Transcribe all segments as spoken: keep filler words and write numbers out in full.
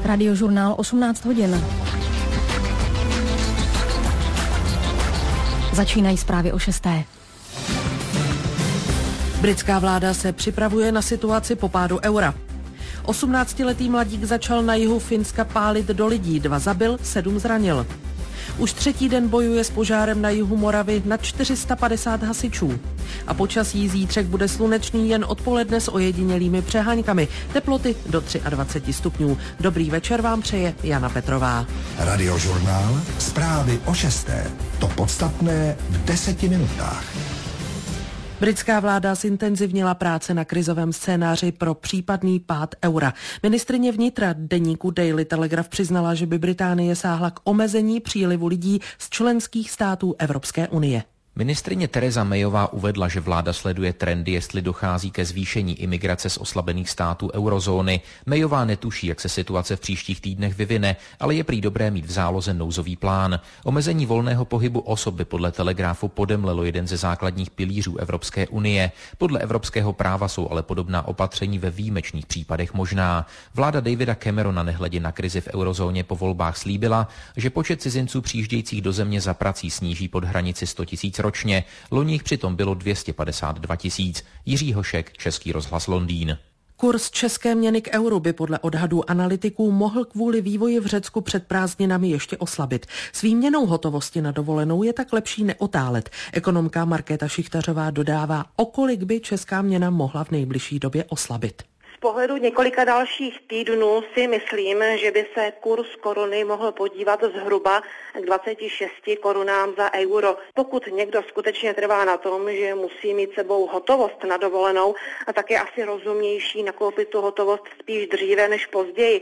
Radiožurnál osmnáct hodin. Začínají zprávy o šesté. Britská vláda se připravuje na situaci po pádu eura. osmnáctiletý mladík začal na jihu Finska pálit do lidí, dva zabil, sedm zranil. Už třetí den bojuje s požárem na jihu Moravy na čtyři sta padesát hasičů. A počasí zítřek bude slunečný jen odpoledne s ojedinělými přeháňkami. Teploty do dvacet tři stupňů. Dobrý večer vám přeje Jana Petrová. Radiožurnál, zprávy o šesté. To podstatné v deseti minutách. Britská vláda zintenzivnila práce na krizovém scénáři pro případný pád eura. Ministryně vnitra deníku Daily Telegraph přiznala, že by Británie sáhla k omezení přílivu lidí z členských států Evropské unie. Ministryně Theresa Mayová uvedla, že vláda sleduje trendy, jestli dochází ke zvýšení imigrace z oslabených států eurozóny. Mayová netuší, jak se situace v příštích týdnech vyvine, ale je prý dobré mít v záloze nouzový plán. Omezení volného pohybu osob by podle Telegráfu podemlelo jeden ze základních pilířů Evropské unie. Podle evropského práva jsou ale podobná opatření ve výjimečných případech možná. Vláda Davida Camerona nehledě na krizi v eurozóně po volbách slíbila, že počet cizinců přijíždějících do země za prací sníží pod hranici sto tisíc ročně. Loni jich přitom bylo dvě stě padesát dva tisíc. Jiří Hošek, Český rozhlas Londýn. Kurz české měny k euru by podle odhadů analytiků mohl kvůli vývoji v Řecku před prázdninami ještě oslabit. S výměnou hotovosti na dovolenou je tak lepší neotálet. Ekonomka Markéta Šichtařová dodává, o kolik by česká měna mohla v nejbližší době oslabit. Z pohledu několika dalších týdnů si myslím, že by se kurz koruny mohl podívat zhruba k dvaceti šesti korunám za euro. Pokud někdo skutečně trvá na tom, že musí mít sebou hotovost na dovolenou, a tak je asi rozumnější nakoupit tu hotovost spíš dříve než později.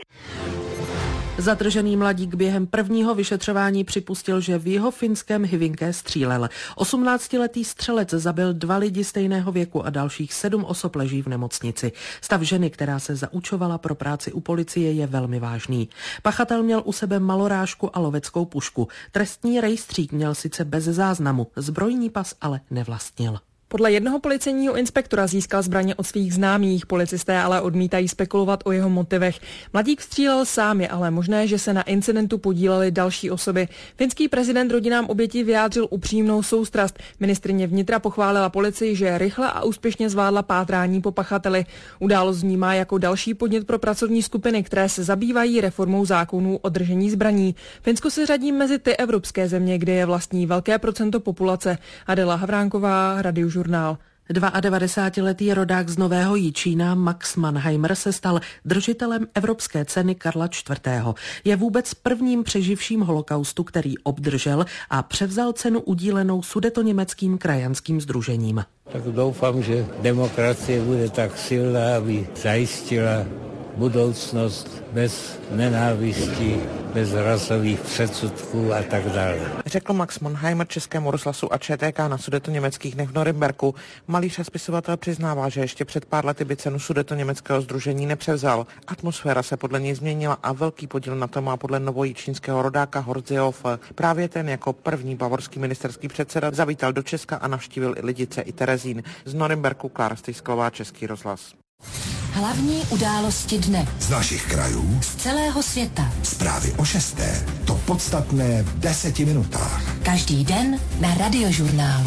Zadržený mladík během prvního vyšetřování připustil, že v jeho finském Hyvinké střílel. osmnáctiletý střelec zabil dva lidi stejného věku a dalších sedm osob leží v nemocnici. Stav ženy, která se zaučovala pro práci u policie, je velmi vážný. Pachatel měl u sebe malorážku a loveckou pušku. Trestní rejstřík měl sice bez záznamu, zbrojní pas ale nevlastnil. Podle jednoho policejního inspektora získal zbraně od svých známých, policisté ale odmítají spekulovat o jeho motivech. Mladík střílel sám, je ale možné, že se na incidentu podílely další osoby. Finský prezident rodinám obětí vyjádřil upřímnou soustrast. Ministryně vnitra pochválila policii, že rychle a úspěšně zvládla pátrání po pachateli. Událost vnímá jako další podnět pro pracovní skupiny, které se zabývají reformou zákonů o držení zbraní. Finsko se řadí mezi ty evropské země, kde je vlastní velké procento populace. Adela Havránková, Radiožurnál. devadesátidvouletý rodák z Nového Jičína Max Mannheimer se stal držitelem Evropské ceny Karla čtvrtého. Je vůbec prvním přeživším holokaustu, který obdržel a převzal cenu udílenou sudetoněmeckým krajanským sdružením. Tak doufám, že demokracie bude tak silná, aby zajistila budoucnost bez nenávistí, bez rasových předsudků a tak dále. Řekl Max Mannheimer Českému rozhlasu a Č T K na sudetoněmeckých dnech v Norimberku. Malíř a spisovatel přiznává, že ještě před pár lety by cenu sudetoněmeckého sdružení nepřevzal. Atmosféra se podle něj změnila a velký podíl na to má podle novojičínského rodáka Horst Seehofer. Právě ten jako první bavorský ministerský předseda zavítal do Česka a navštívil i Lidice i Terezín. Z Norimberku Klára Stejsklová, Český rozhlas. Hlavní události dne. Z našich krajů. Z celého světa. Zprávy o šesté. To podstatné v deseti minutách. Každý den na Radiožurnálu.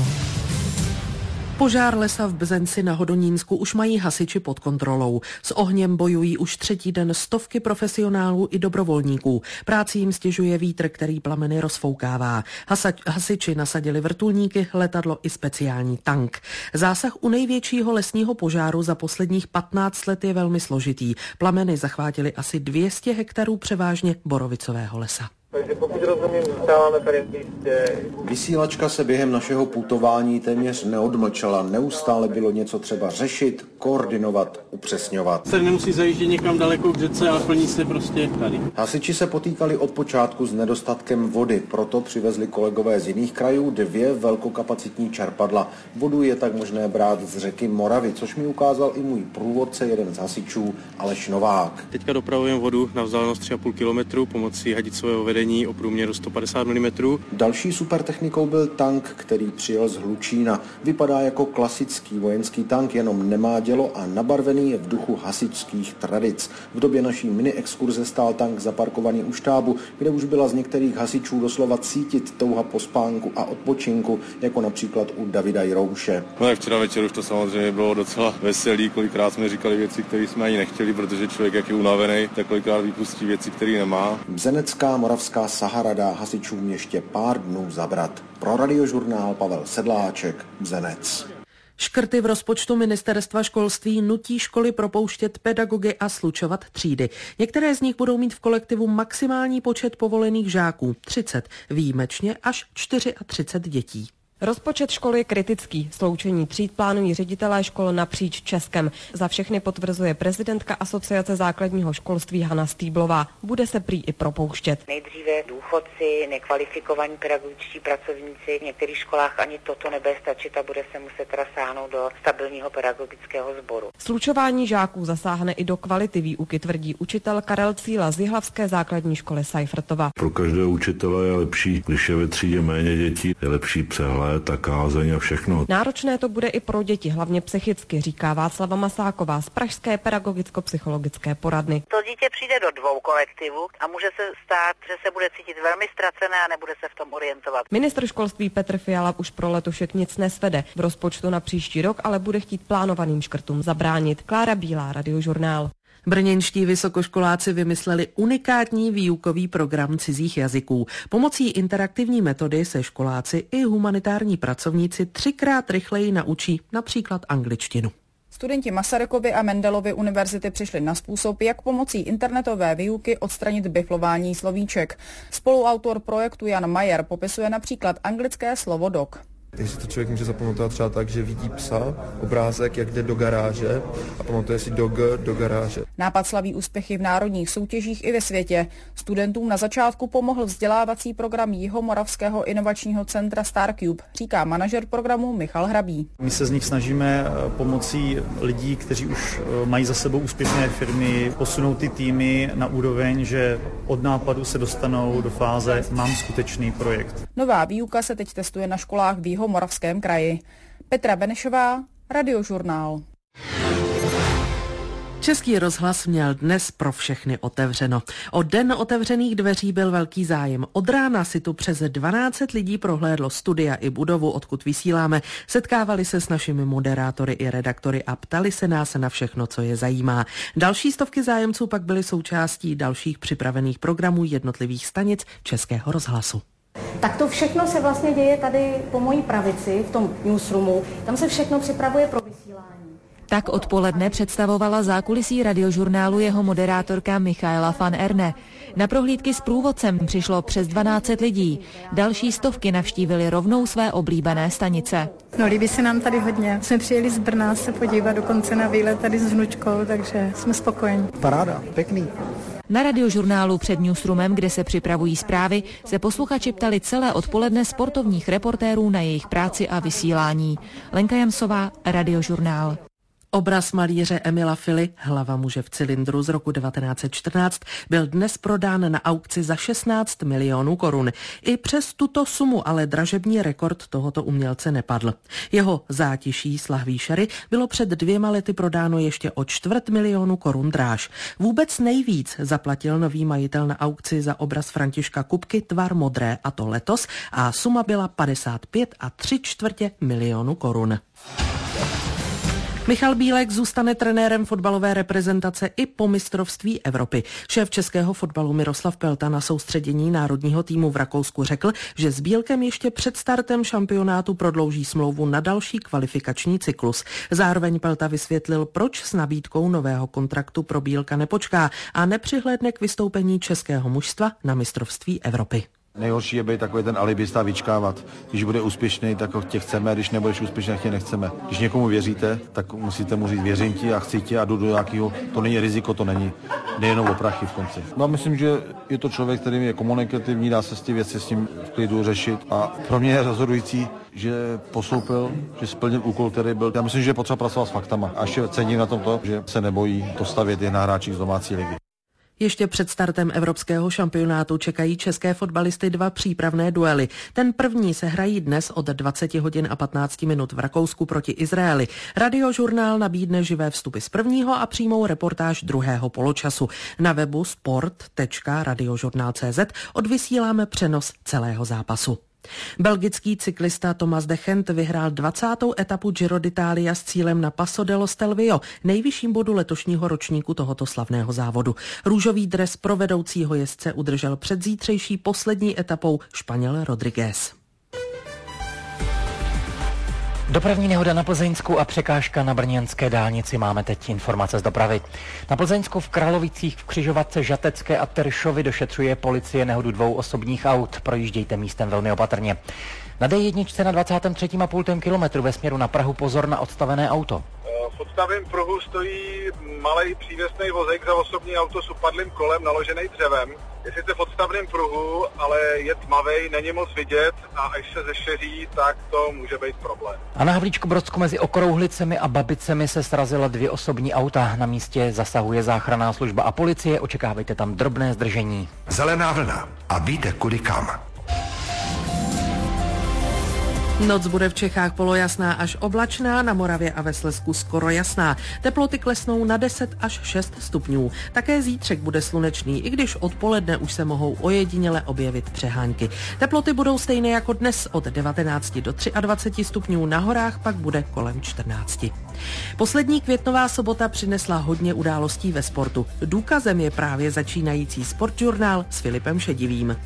Požár lesa v Bzenci na Hodonínsku už mají hasiči pod kontrolou. S ohněm bojují už třetí den stovky profesionálů i dobrovolníků. Práci jim stěžuje vítr, který plameny rozfoukává. Hasa- hasiči nasadili vrtulníky, letadlo i speciální tank. Zásah u největšího lesního požáru za posledních patnáct let je velmi složitý. Plameny zachvátily asi dvě stě hektarů převážně borovicového lesa. Takže pokud rozumím, zůstáváme tady v místě. Vysílačka se během našeho putování téměř neodmlčela. Neustále bylo něco třeba řešit, koordinovat, upřesňovat. Se nemusí zajíždět někam daleko k řece, ale plní se prostě tady. Hasiči se potýkali od počátku s nedostatkem vody, proto přivezli kolegové z jiných krajů dvě velkokapacitní čerpadla. Vodu je tak možné brát z řeky Moravy, což mi ukázal i můj průvodce, jeden z hasičů, Aleš Novák. Teďka dopravujeme vodu na vzdálenost tři a půl kilometru pomocí hadicového vedení vybavení o průměru sto padesát milimetrů. Další supertechnikou byl tank, který přijel z Hlučína. Vypadá jako klasický vojenský tank, jenom nemá dělo a nabarvený je v duchu hasičských tradic. V době naší mini exkurze stál tank zaparkovaný u štábu, kde už byla z některých hasičů doslova cítit touha po spánku a odpočinku, jako například u Davida Jirouše. No, včera večer už to samozřejmě bylo docela veselý, kolikrát jsme říkali věci, které jsme ani nechtěli, protože člověk, jak je unavený, tak kolikrát vypustí věci, které nemá. Bzenecká moravská Sahara dá hasičům ještě pár dnů zabrat. Pro Radiožurnál Pavel Sedláček, Bzenec. Škrty v rozpočtu ministerstva školství nutí školy propouštět pedagogy a slučovat třídy. Některé z nich budou mít v kolektivu maximální počet povolených žáků, třicet, výjimečně až třicet čtyři dětí. Rozpočet školy je kritický. Sloučení tříd plánují ředitelé škol napříč Českem. Za všechny potvrzuje prezidentka Asociace základního školství Hana Stýblová. Bude se prý i propouštět. Nejdříve důchodci, nekvalifikovaní pedagogičtí pracovníci. V některých školách ani toto nebude stačit a bude se muset teda sáhnout do stabilního pedagogického sboru. Slučování žáků zasáhne i do kvality výuky, tvrdí učitel Karel Cíla z Jihlavské základní školy Seifrtova. Pro každého učitele je lepší, když je ve třídě méně dětí, je lepší přehled a kázeň a všechno. Náročné to bude i pro děti, hlavně psychicky, říká Václava Masáková z pražské pedagogicko-psychologické poradny. To dítě přijde do dvou kolektivů a může se stát, že se bude cítit velmi ztracené a nebude se v tom orientovat. Ministr školství Petr Fiala už pro letošek nic nesvede. V rozpočtu na příští rok ale bude chtít plánovaným škrtům zabránit. Klára Bílá, Radiožurnál. Brněnští vysokoškoláci vymysleli unikátní výukový program cizích jazyků. Pomocí interaktivní metody se školáci i humanitární pracovníci třikrát rychleji naučí například angličtinu. Studenti Masarykovy a Mendelovy univerzity přišli na způsob, jak pomocí internetové výuky odstranit biflování slovíček. Spoluautor projektu Jan Majer popisuje například anglické slovo dog. Takže to člověk může zapamatovat třeba tak, že vidí psa, obrázek, jak jde do garáže a pamatuje si dog do garáže. Nápad slaví úspěchy v národních soutěžích i ve světě. Studentům na začátku pomohl vzdělávací program Jihomoravského inovačního centra StarCube, říká manažer programu Michal Hrabý. My se z nich snažíme pomocí lidí, kteří už mají za sebou úspěšné firmy, posunout ty týmy na úroveň, že od nápadu se dostanou do fáze mám skutečný projekt. Nová výuka se teď testuje na školách v Jihomoravském kraji. Petra Benešová, Radiožurnál. Český rozhlas měl dnes pro všechny otevřeno. O den otevřených dveří byl velký zájem. Od rána si tu přes dvanáct set lidí prohlédlo studia i budovu, odkud vysíláme. Setkávali se s našimi moderátory i redaktory a ptali se nás na všechno, co je zajímá. Další stovky zájemců pak byly součástí dalších připravených programů jednotlivých stanic Českého rozhlasu. Tak to všechno se vlastně děje tady po mojí pravici, v tom newsroomu. Tam se všechno připravuje pro vysílání. Tak odpoledne představovala zákulisí Radiožurnálu jeho moderátorka Michaela van Erne. Na prohlídky s průvodcem přišlo přes dvanáct set lidí. Další stovky navštívili rovnou své oblíbené stanice. No, líbí se nám tady hodně. Jsme přijeli z Brna se podívat dokonce na výlet tady s vnučkou, takže jsme spokojeni. Paráda, pěkný. Na Radiožurnálu před newsroomem, kde se připravují zprávy, se posluchači ptali celé odpoledne sportovních reportérů na jejich práci a vysílání. Lenka Jamsová, Radiožurnál. Obraz malíře Emila Fily, Hlava muže v cylindru z roku devatenáct set čtrnáct, byl dnes prodán na aukci za šestnáct milionů korun. I přes tuto sumu ale dražební rekord tohoto umělce nepadl. Jeho zátiší s lahví šery bylo před dvěma lety prodáno ještě o čtvrt milionu korun dráž. Vůbec nejvíc zaplatil nový majitel na aukci za obraz Františka Kupky Tvar modré, a to letos, a suma byla padesát pět a tři čtvrtě milionu korun. Michal Bílek zůstane trenérem fotbalové reprezentace i po mistrovství Evropy. Šéf českého fotbalu Miroslav Pelta na soustředění národního týmu v Rakousku řekl, že s Bílkem ještě před startem šampionátu prodlouží smlouvu na další kvalifikační cyklus. Zároveň Pelta vysvětlil, proč s nabídkou nového kontraktu pro Bílka nepočká a nepřihlédne k vystoupení českého mužstva na mistrovství Evropy. Nejhorší je být takový ten alibista a vyčkávat. Když bude úspěšný, tak ho tě chceme, když nebudeš úspěšný, tak tě nechceme. Když někomu věříte, tak musíte mu říct věřím ti a chci tě a jdu do nějakého, to není riziko, to není nejenom o prachy v konci. No, myslím, že je to člověk, který je komunikativní, dá se s ty věci s tím v klidu řešit a pro mě je rozhodující, že postoupil, že splnil úkol, který byl. Já myslím, že je potřeba pracovat s faktama a ještě cením na tom to, že se nebojí to stavět i na hráčích z domácí ligy. Ještě před startem evropského šampionátu čekají české fotbalisty dva přípravné duely. Ten první se hrají dnes od dvacet hodin a patnáct minut v Rakousku proti Izraeli. Radiožurnál nabídne živé vstupy z prvního a přímou reportáž druhého poločasu. Na webu sport tečka radiožurnál tečka cé zet odvysíláme přenos celého zápasu. Belgický cyklista Thomas de Gendt vyhrál dvacátou etapu Giro d'Italia s cílem na Passo dello Stelvio, nejvyšším bodu letošního ročníku tohoto slavného závodu. Růžový dres pro vedoucího jezdce udržel před zítřejší poslední etapou Španěl Rodriguez. Dopravní nehoda na Plzeňsku a překážka na brněnské dálnici. Máme teď informace z dopravy. Na Plzeňsku v Kralovicích v křižovatce Žatecké a Teršovy došetřuje policie nehodu dvou osobních aut. Projíždějte místem velmi opatrně. Na dé jedna na dvacátém třetím a půl kilometru ve směru na Prahu pozor na odstavené auto. V odstavném pruhu stojí malej přívěsný vozík za osobní auto s upadlým kolem naložený dřevem. Je sice v odstavném pruhu, ale je tmavej, není moc vidět a až se zešeří, tak to může být problém. A na Havlíčku Brodsku mezi Okrouhlicemi a Babicemi se srazila dvě osobní auta. Na místě zasahuje záchranná služba a policie, očekávejte tam drobné zdržení. Zelená vlna a víte kudy kam. Noc bude v Čechách polojasná až oblačná, na Moravě a ve Slezsku skoro jasná. Teploty klesnou na deset až šest stupňů. Také zítřek bude slunečný, i když odpoledne už se mohou ojediněle objevit přehánky. Teploty budou stejné jako dnes, od devatenáct do dvacet tři stupňů, na horách pak bude kolem čtrnáct. Poslední květnová sobota přinesla hodně událostí ve sportu. Důkazem je právě začínající Sportžurnál s Filipem Šedivým.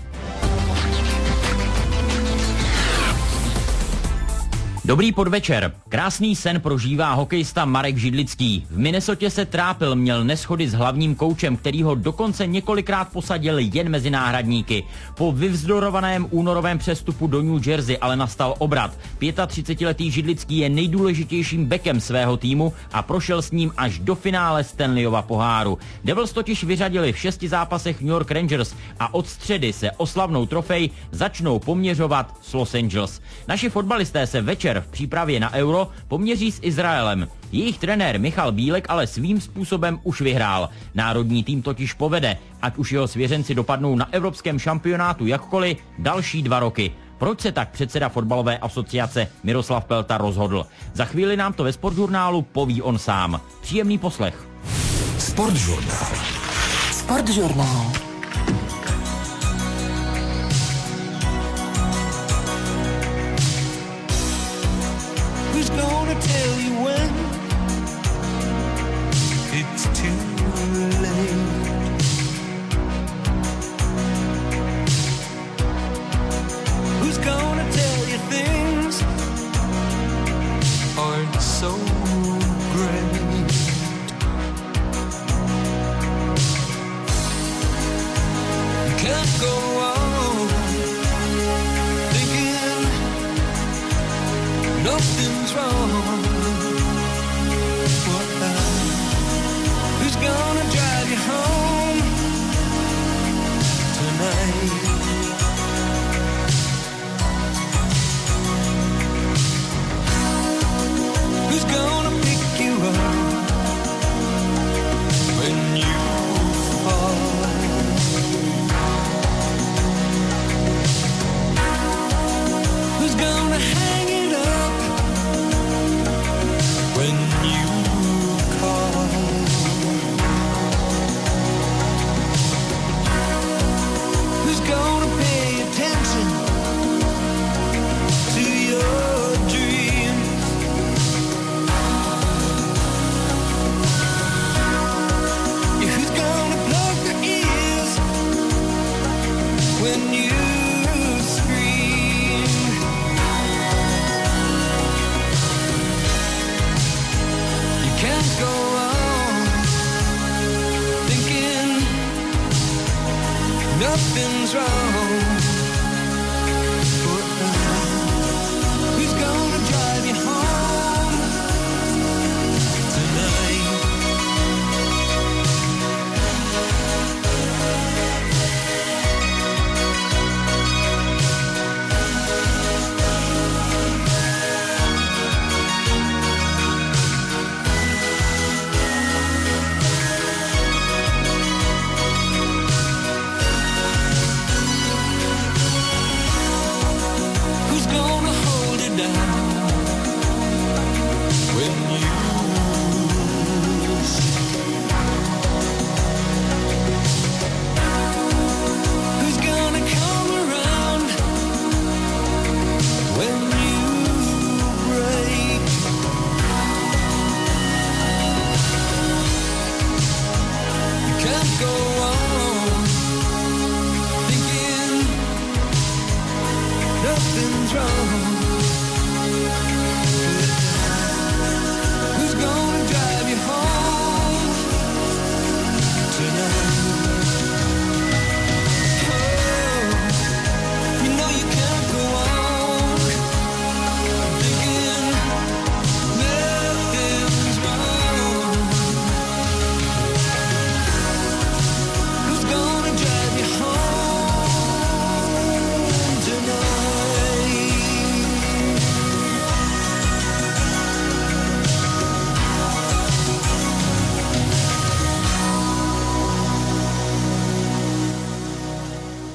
Dobrý podvečer. Krásný sen prožívá hokejista Marek Židlický. V Minnesotě se trápil, měl neshody s hlavním koučem, který ho dokonce několikrát posadil jen mezi náhradníky. Po vyvzdorovaném únorovém přestupu do New Jersey ale nastal obrat. třicetiletý Židlický je nejdůležitějším bekem svého týmu a prošel s ním až do finále Stanleyova poháru. Devils totiž vyřadili v šesti zápasech New York Rangers a od středy se o slavnou trofej začnou poměřovat s Los Angeles. Naši fotbalisté se večer v přípravě na Euro poměří s Izraelem. Jejich trenér Michal Bílek ale svým způsobem už vyhrál. Národní tým totiž povede, ať už jeho svěřenci dopadnou na evropském šampionátu jakkoliv, další dva roky. Proč se tak předseda fotbalové asociace Miroslav Pelta rozhodl? Za chvíli nám to ve Sportžurnálu poví on sám. Příjemný poslech. Sportžurnál. Sportžurnál. Who's gonna tell you when it's too late? Who's gonna tell you things aren't so great? You can't go on thinking nothing's wrong. Who's gonna drive you home tonight? Who's gonna pick you up when you fall? Who's gonna hang it up when you call? Who's gonna pay attention to your dreams? Yeah, who's gonna plug their ears when you scream? You can't go on thinking nothing's wrong. Who's gonna drive you home tonight?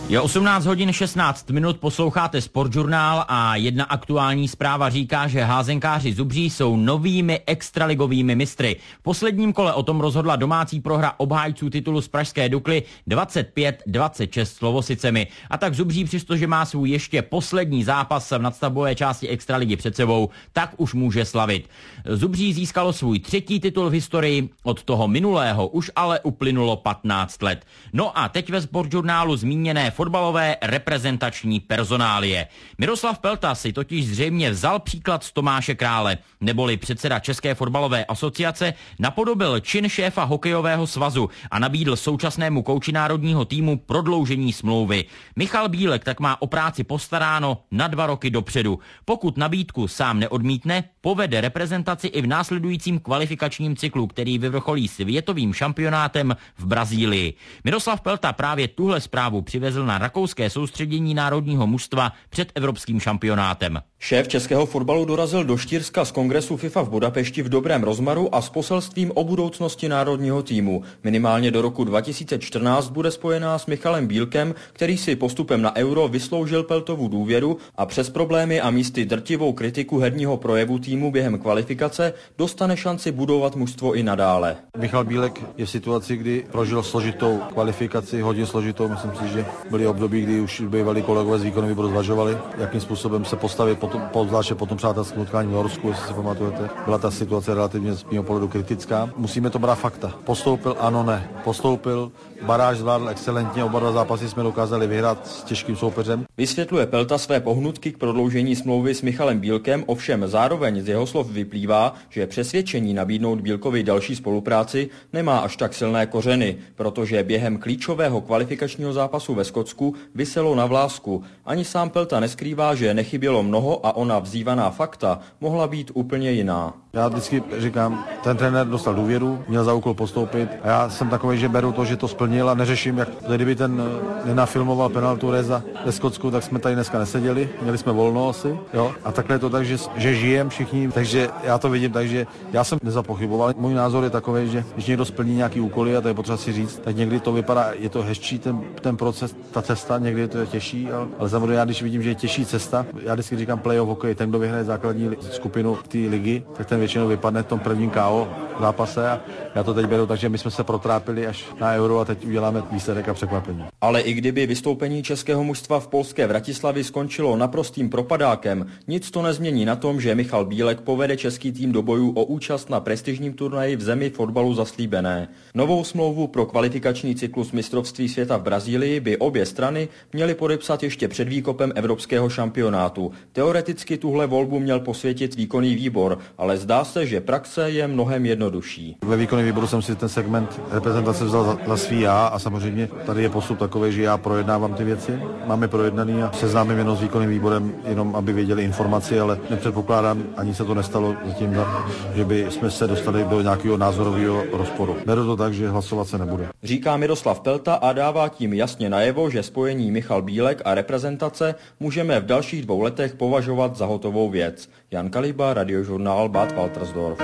Je osmnáct hodin šestnáct minut, posloucháte Sportžurnál a jedna aktuální zpráva říká, že házenkáři Zubří jsou novými extraligovými mistry. V posledním kole o tom rozhodla domácí prohra obhájců titulu z pražské Dukly dvacet pět dvacet šest s Lovosicemi. A tak Zubří, přestože má svůj ještě poslední zápas v nadstavbové části extraligy před sebou, tak už může slavit. Zubří získalo svůj třetí titul v historii, od toho minulého už ale uplynulo patnáct let. No a teď ve Sportžurnálu zmíněné fotbalové reprezentační personálie. Miroslav Pelta si totiž zřejmě vzal příklad z Tomáše Krále, neboli předseda České fotbalové asociace, napodobil čin šéfa hokejového svazu a nabídl současnému kouči národního týmu prodloužení smlouvy. Michal Bílek tak má o práci postaráno na dva roky dopředu. Pokud nabídku sám neodmítne, povede reprezentaci i v následujícím kvalifikačním cyklu, který vyvrcholí světovým šampionátem v Brazílii. Miroslav Pelta právě tuhle zprávu přivezl na rakouské soustředění národního mužstva před evropským šampionátem. Šéf českého fotbalu dorazil do Štýrska z kongresu FIFA v Budapešti v dobrém rozmaru a s poselstvím o budoucnosti národního týmu. Minimálně do roku dva tisíce čtrnáct bude spojená s Michalem Bílkem, který si postupem na Euro vysloužil Peltovu důvěru a přes problémy a místy drtivou kritiku herního projevu týmu během kvalifikace dostane šanci budovat mužstvo i nadále. Michal Bílek je v situaci, kdy prožil složitou kvalifikaci, hodně složitou, myslím si, že byly období, kdy už bývalí kolegové z výkonu výboru zvažovali, jakým způsobem se postavit potom, zvláště po tom přátelském utkání v Norsku, jestli si pamatujete. Byla ta situace relativně z mého pohledu kritická. Musíme to brát fakta. Postoupil, ano, ne. Postoupil, baráž zvládl excelentně, oba dva zápasy jsme dokázali vyhrát s těžkým soupeřem. Vysvětluje Pelta své pohnutky k prodloužení smlouvy s Michalem Bílkem, ovšem zároveň z jeho slov vyplývá, že přesvědčení nabídnout Bílkovi další spolupráci nemá až tak silné kořeny, protože během klíčového kvalifikačního zápasu ve Skotsku viselo na vlásku. Ani sám Pelta neskrývá, že nechybělo mnoho a ona vzývaná fakta mohla být úplně jiná. Já vždycky říkám, ten trenér dostal důvěru, měl za úkol postoupit a já jsem takový, že beru to, že to splnil a neřeším, jak kdyby ten nenafilmoval penaltu Reza ve Skotsku, tak jsme tady dneska neseděli, měli jsme volno asi, jo. A takhle je to tak, že, že žijem všichni, takže já to vidím, takže já jsem nezapochyboval. Můj názor je takový, že když někdo splní nějaký úkoly a to je potřeba si říct, tak někdy to vypadá, je to hezčí ten, ten proces, ta cesta, někdy je to těžší, ale, ale samozřejmě já když vidím, že je těžší cesta, já vždycky říkám playoff hokej, ten, kdo vyhraje základní skupinu té ligy, tak ten většinou vypadne v tom prvním K O zápase a já to teď beru, takže my jsme se protrápili až na Euro a teď uděláme výsledek a překvapení. Ale i kdyby vystoupení českého mužstva v polské Vratislavi skončilo naprostým propadákem, nic to nezmění na tom, že Michal Bílek povede český tým do bojů o účast na prestižním turnaji v zemi fotbalu zaslíbené. Novou smlouvu pro kvalifikační cyklus mistrovství světa v Brazílii by obě strany měly podepsat ještě před výkopem evropského šampionátu. Teoreticky tuhle volbu měl posvětit výkonný výbor, ale zdá se, že praxe je mnohem jednodušší. Ve výkonném výboru jsem si ten segment reprezentace vzal za, za svý já a samozřejmě tady je postup takový, že já projednávám ty věci. Máme projednaný a seznámím jenom s výkonným výborem, jenom aby věděli informaci, ale nepředpokládám, ani se to nestalo zatím, že by jsme se dostali do nějakého názorového rozporu. Beru to tak, že hlasovat se nebude. Říká Miroslav Pelta a dává tím jasně najevo, že spojení Michal Bílek a reprezentace můžeme v dalších dvou letech považovat za hotovou věc. Jan Kaliba, Radiožurnál Bad Waltersdorf.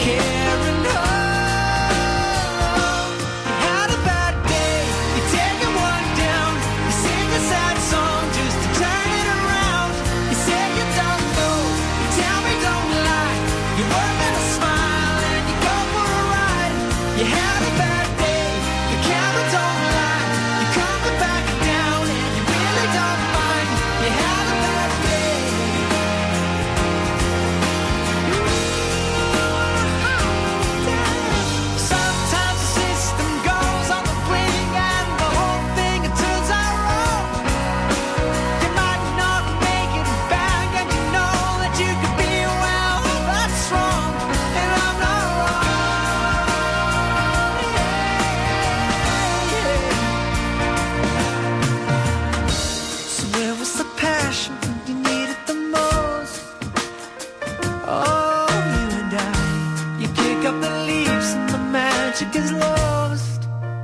carrying home. You had a bad day, you're taking one down. You sing a sad song just to turn it around. You say you don't know, you tell me don't lie. You work and a smile and you go for a ride. You had a bad day, the camera don't lie. You're coming back down and you really don't mind. You had a bad day. Sometimes the system goes on the blink and the whole thing it turns out wrong. You might not make it back and you know that you could be well, that's wrong, and I'm not wrong. So where was the passion when you needed the most? Oh, you and I, you kick up the leaves and the magic is lost.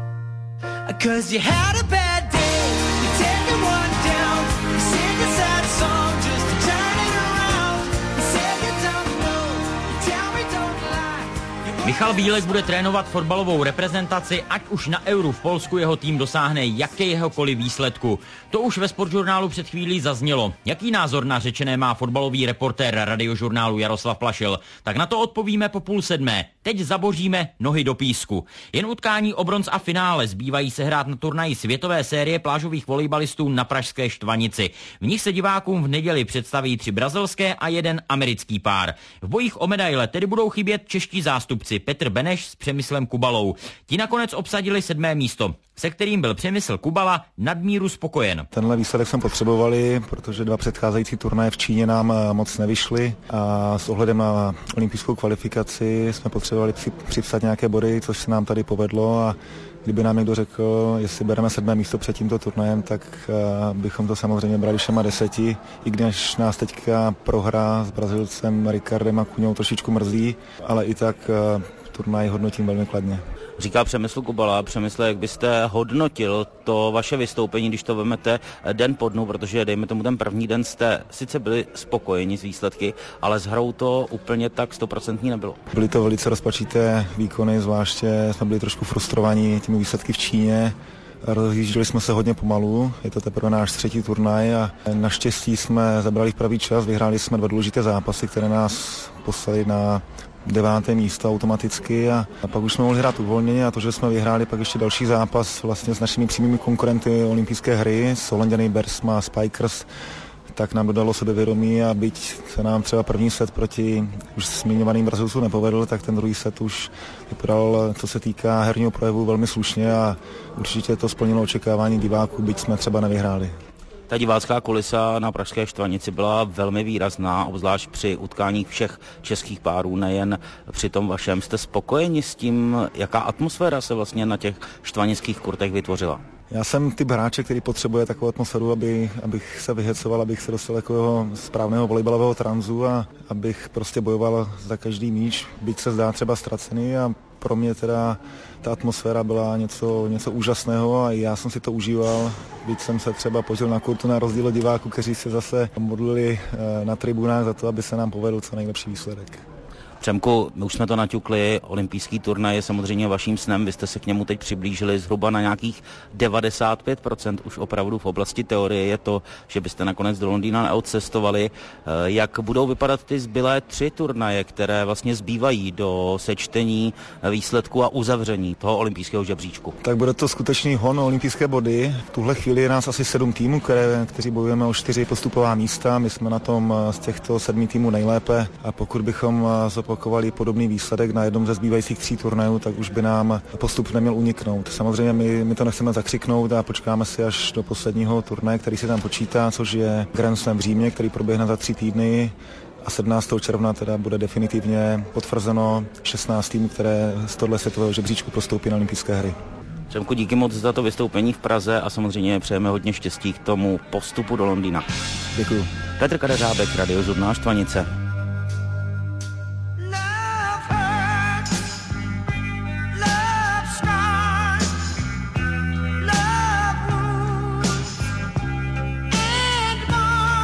Cause you had a bad day, you're taking one down. You sing a sad song just to turn it around. You say you don't know, you tell me don't lie. Michal Bílek bude trénovat fotbalovou reprezentaci, ať už na Euru v Polsku jeho tým dosáhne jakéhokoliv výsledku. To už ve Sportžurnálu před chvílí zaznělo. Jaký názor na řečené má fotbalový reportér Radiožurnálu Jaroslav Plašil? Tak na to odpovíme po půl sedmé. Teď zaboříme nohy do písku. Jen utkání o bronz a finále zbývají se hrát na turnaji světové série plážových volejbalistů na pražské Štvanici. V nich se divákům v neděli představí tři brazilské a jeden americký pár. V bojích o medaile tedy budou chybět čeští zástupci Petr Beneš s Přemyslem Kubalou. Ti nakonec obsadili sedmé místo, se kterým byl Přemysl Kubala nadmíru spokojen. Tenhle výsledek jsme potřebovali, protože dva předcházející turnaje v Číně nám moc nevyšly a s ohledem na olympijskou kvalifikaci jsme potřebovali připsat nějaké body, což se nám tady povedlo a kdyby nám někdo řekl, jestli bereme sedmé místo před tímto turnajem, tak uh, bychom to samozřejmě brali všema deseti, i když nás teďka prohra s Brazilcem Ricardem a Kuňou trošičku mrzí, ale i tak uh, turnaj hodnotím velmi kladně. Říká Přemysl Kubala. Přemysle, jak byste hodnotil to vaše vystoupení, když to vemete den po dnu, protože dejme tomu ten první den jste sice byli spokojeni s výsledky, ale s hrou to úplně tak stoprocentní nebylo. Byly to velice rozpačité výkony, zvláště jsme byli trošku frustrovaní těmi výsledky v Číně. Rozjížděli jsme se hodně pomalu, je to teprve náš třetí turnaj a naštěstí jsme zabrali v pravý čas, vyhráli jsme dva důležité zápasy, které nás poslali na deváté místo automaticky a, a pak už jsme mohli hrát uvolněně a to, že jsme vyhráli pak ještě další zápas vlastně s našimi přímými konkurenty olympijské hry, s Holanděny Bersma, Spikers, tak nám dodalo sebevědomí a byť se nám třeba první set proti už zmiňovaným Brazilcům nepovedl, tak ten druhý set už vypadal, co se týká herního projevu, velmi slušně a určitě to splnilo očekávání diváků, byť jsme třeba nevyhráli. Ta divácká kulisa na pražské Štvanici byla velmi výrazná, obzvlášť při utkáních všech českých párů, nejen při tom vašem. Jste spokojeni s tím, jaká atmosféra se vlastně na těch štvanických kurtech vytvořila? Já jsem typ hráče, který potřebuje takovou atmosféru, aby, abych se vyhecoval, abych se dostal takového správného volejbalového tranzu a abych prostě bojoval za každý míč, byť se zdá třeba ztracený a pro mě teda ta atmosféra byla něco, něco úžasného a já jsem si to užíval, byť jsem se třeba požil na kurtu na rozdíl od diváků, kteří se zase modlili na tribunách za to, aby se nám povedl co nejlepší výsledek. Přemku, my už jsme to naťukli, olympijský turnaj je samozřejmě vaším snem, vy jste se k němu teď přiblížili zhruba na nějakých devadesát pět procent už opravdu v oblasti teorie je to, že byste nakonec do Londýna neodcestovali. Jak budou vypadat ty zbylé tři turnaje, které vlastně zbývají do sečtení výsledku a uzavření toho olympijského žebříčku? Tak bude to skutečný hon o olympijské body. V tuhle chvíli je nás asi sedm týmů, které, kteří bojujeme o čtyři postupová místa. My jsme na tom z těchto sedmi týmů nejlépe a pokud bychom opakovali podobný výsledek na jednom ze zbývajících tří turnajů, tak už by nám postup neměl uniknout. Samozřejmě my, my to nechceme zakřiknout a počkáme si až do posledního turnaje, který se tam počítá, což je Grand Slam v Římě, který proběhne za tři týdny a sedmnáctého června teda bude definitivně potvrzeno šestnáct týmů, které z tohle světového žebříčku postoupí na olympijské hry. Přemku, díky moc za to vystoupení v Praze a samozřejmě přejeme hodně štěstí k tomu postupu do Londýna. Děkuju. Petr Kadeřábek, Radiožurnál Štvanice.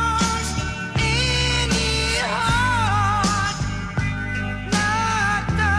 Da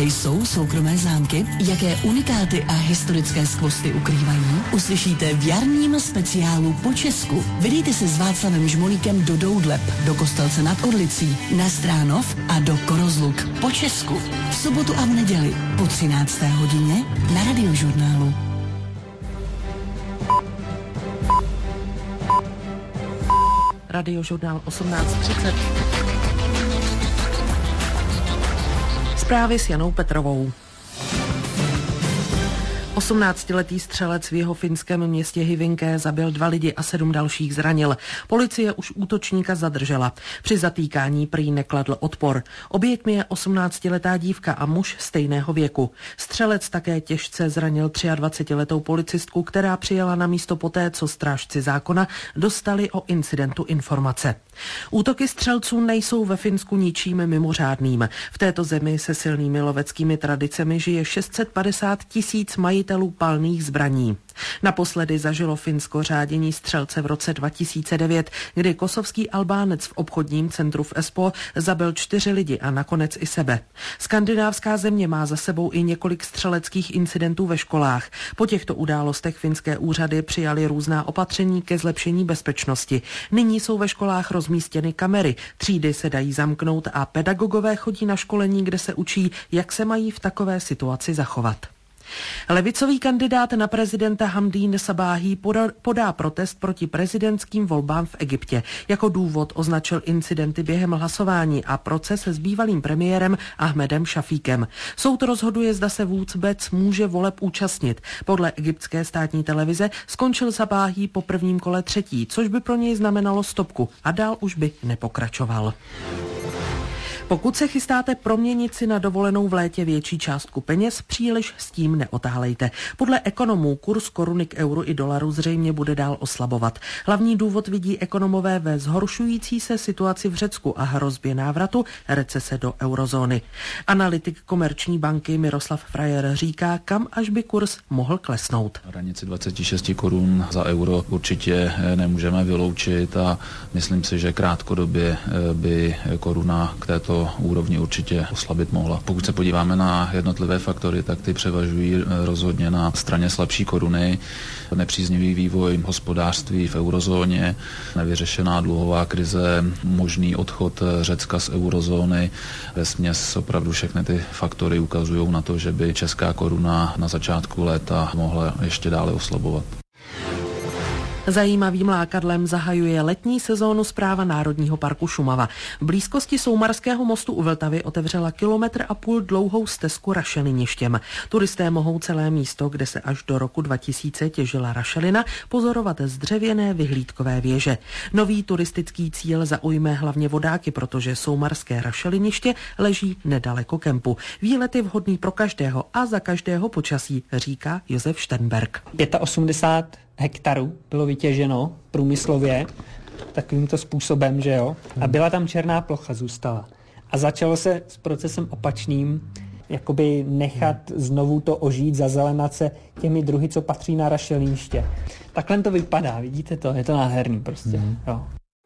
jsou soukromé zámky? Jaké unikáty a historické skvosty ukrývají? Uslyšíte v jarním speciálu po Česku. Vydejte se s Václavem Žmolíkem do Doudleb, do Kostelce nad Orlicí, na Stránov a do Korozluk po Česku. V sobotu a v neděli po třinácté hodině na Radiožurnálu. Radiožurnál osmnáct třicet. Zprávy s Janou Petrovou. osmnáctiletý střelec v jihofinském městě Hyvinkää zabil dva lidi a sedm dalších zranil. Policie už útočníka zadržela. Při zatýkání prý nekladl odpor. Oběťmi je osmnáctiletá dívka a muž stejného věku. Střelec také těžce zranil dvacetiletou policistku, která přijela na místo poté, co strážci zákona dostali o incidentu informace. Útoky střelců nejsou ve Finsku ničím mimořádným. V této zemi se silnými loveckými tradicemi žije šest set padesát tisíc majitelů palných zbraní. Naposledy zažilo Finsko řádění střelce v roce dva tisíce devět, kdy kosovský Albánec v obchodním centru v Espoo zabil čtyři lidi a nakonec i sebe. Skandinávská země má za sebou i několik střeleckých incidentů ve školách. Po těchto událostech finské úřady přijaly různá opatření ke zlepšení bezpečnosti. Nyní jsou ve školách rozmístěny kamery, třídy se dají zamknout a pedagogové chodí na školení, kde se učí, jak se mají v takové situaci zachovat. Levicový kandidát na prezidenta Hamdín Sabáhí podá, podá protest proti prezidentským volbám v Egyptě. Jako důvod označil incidenty během hlasování a proces s bývalým premiérem Ahmedem Šafíkem. Soud rozhoduje, zda se vůbec může voleb účastnit. Podle egyptské státní televize skončil Sabáhí po prvním kole třetí, což by pro něj znamenalo stopku a dál už by nepokračoval. Pokud se chystáte proměnit si na dovolenou v létě větší částku peněz, příliš s tím neotálejte. Podle ekonomů kurz koruny k euru i dolaru zřejmě bude dál oslabovat. Hlavní důvod vidí ekonomové ve zhoršující se situaci v Řecku a hrozbě návratu recese do eurozóny. Analytik Komerční banky Miroslav Frajer říká, kam až by kurz mohl klesnout. Hranici dvacet šest korun za euro určitě nemůžeme vyloučit a myslím si, že krátkodobě by koruna k této úrovni určitě oslabit mohla. Pokud se podíváme na jednotlivé faktory, tak ty převažují rozhodně na straně slabší koruny, nepříznivý vývoj hospodářství v eurozóně, nevyřešená dluhová krize, možný odchod Řecka z eurozóny. Vesměs opravdu všechny ty faktory ukazují na to, že by česká koruna na začátku léta mohla ještě dále oslabovat. Zajímavým lákadlem zahajuje letní sezónu Správa Národního parku Šumava. V blízkosti Soumarského mostu u Vltavy otevřela kilometr a půl dlouhou stezku rašeliništěm. Turisté mohou celé místo, kde se až do roku dva tisíce těžila rašelina, pozorovat z dřevěné vyhlídkové věže. Nový turistický cíl zaujme hlavně vodáky, protože Soumarské rašeliniště leží nedaleko kempu. Výlet je vhodný pro každého a za každého počasí, říká Josef Sternberg. osmdesát pět hektarů bylo vytěženo průmyslově takovýmto způsobem, že jo, a byla tam černá plocha, zůstala. A začalo se s procesem opačným, jakoby nechat znovu to ožít, zazelenat se těmi druhy, co patří na rašeliniště. Takhle to vypadá, vidíte to, je to nádherný prostě, mm. jo.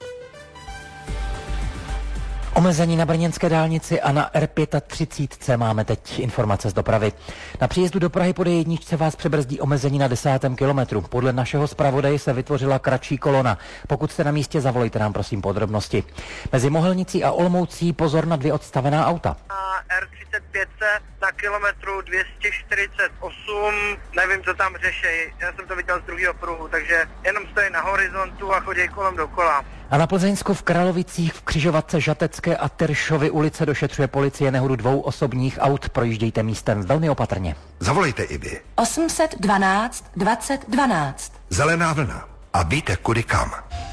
Omezení na brněnské dálnici a na R třicet pět máme teď informace z dopravy. Na příjezdu do Prahy po D jedna vás přebrzdí omezení na desátém kilometru. Podle našeho zpravodaje se vytvořila kratší kolona. Pokud jste na místě, zavolejte nám prosím podrobnosti. Mezi Mohelnicí a Olomoucí pozor na dvě odstavená auta. Na R třicet pět na kilometru dvě stě čtyřicet osm, nevím, co tam řeší, já jsem to viděl z druhého pruhu, takže jenom stojí na horizontu a chodí kolem dokola. A na Plzeňsku v Kralovicích v křižovatce Žatecké a Teršovy ulice došetřuje policie nehodu dvou osobních aut. Projíždějte místem velmi opatrně. Zavolejte i vy. osm set dvanáct dvacet dvanáct. Zelená vlna. A víte kudy kam.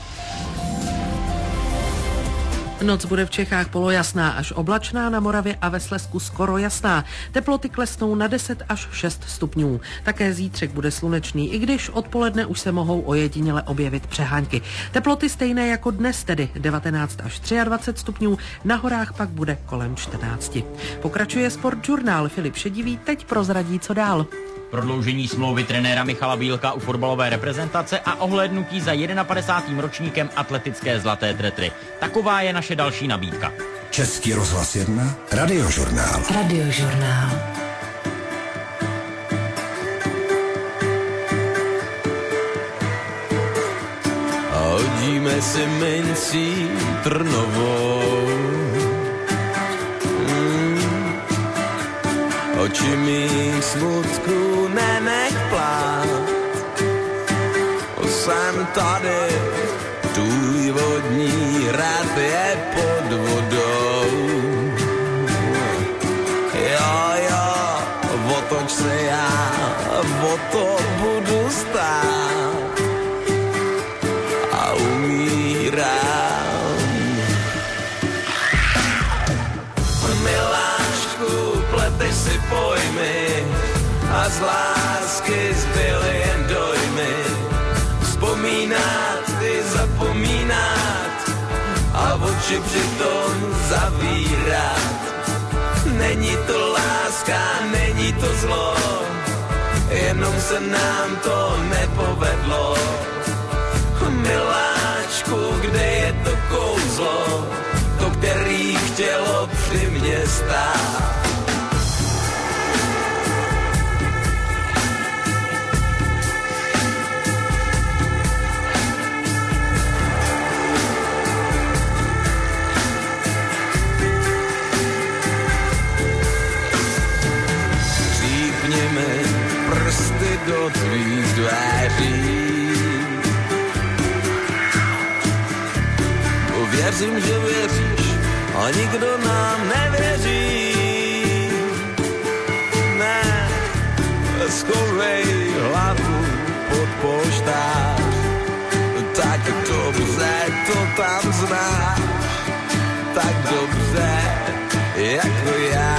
Noc bude v Čechách polojasná až oblačná, na Moravě a ve Slezsku skoro jasná. Teploty klesnou na deset až šest stupňů. Také zítřek bude slunečný, i když odpoledne už se mohou ojediněle objevit přehánky. Teploty stejné jako dnes, tedy devatenáct až dvacet tři stupňů, na horách pak bude kolem čtrnáct. Pokračuje Sportžurnál. Filip Šedivý teď prozradí, co dál. Prodloužení smlouvy trenéra Michala Bílka u fotbalové reprezentace a ohlédnutí za padesátým prvním ročníkem atletické zlaté tretry. Taková je naše další nabídka. Český rozhlas jedna, Radiožurnál. Radiožurnál. Hodíme si mincí trnovou, mm. oči mých smutků nenech plát. Jsem tady, tvůj vodní rad je pod vodou. Jo, jo, otoč se já, o to budu stát. A umírám. Miláčku, pleteš si pojmy a z lásky zbyly jen dojmy. Vzpomínat i zapomínat a oči přitom zavírat. Není to láska, není to zlo, jenom se nám to nepovedlo. Miláčku, kde je to kouzlo, to, který chtělo při mně stát. Řípni mi prsty do tvých dveří. Věřím, že věříš a nikdo nám nevěří. Ne, schovej hlavu pod polštář, tak dobře to tam znáš, tak dobře jako já.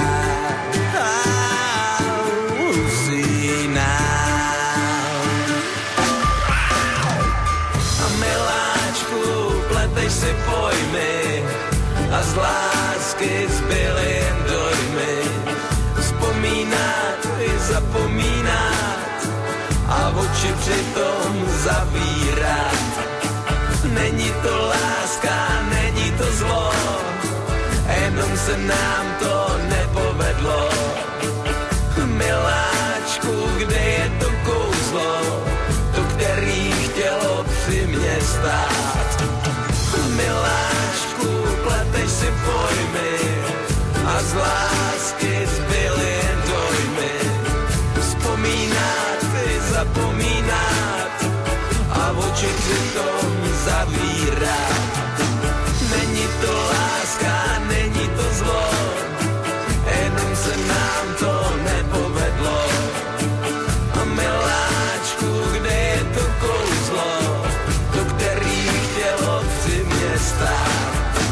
Pleteš si pojmy a z lásky zbyly jen dojmy. Vzpomínat i zapomínat a oči přitom zavírat. Není to láska, není to zlo, jenom se nám to nepovedlo. Miláčku, kde je to kouzlo, to, který chtělo při mně stát. Miláčku, pleteš si pojmy a z lásky zbyly jen dojmy. Vzpomínat i zapomínat a oči přitom zavírat. Není to láska, není to zlo, jenom se nám to nepovedlo. Miláčku, kde je to kouzlo, to, který chtělo při mě stát.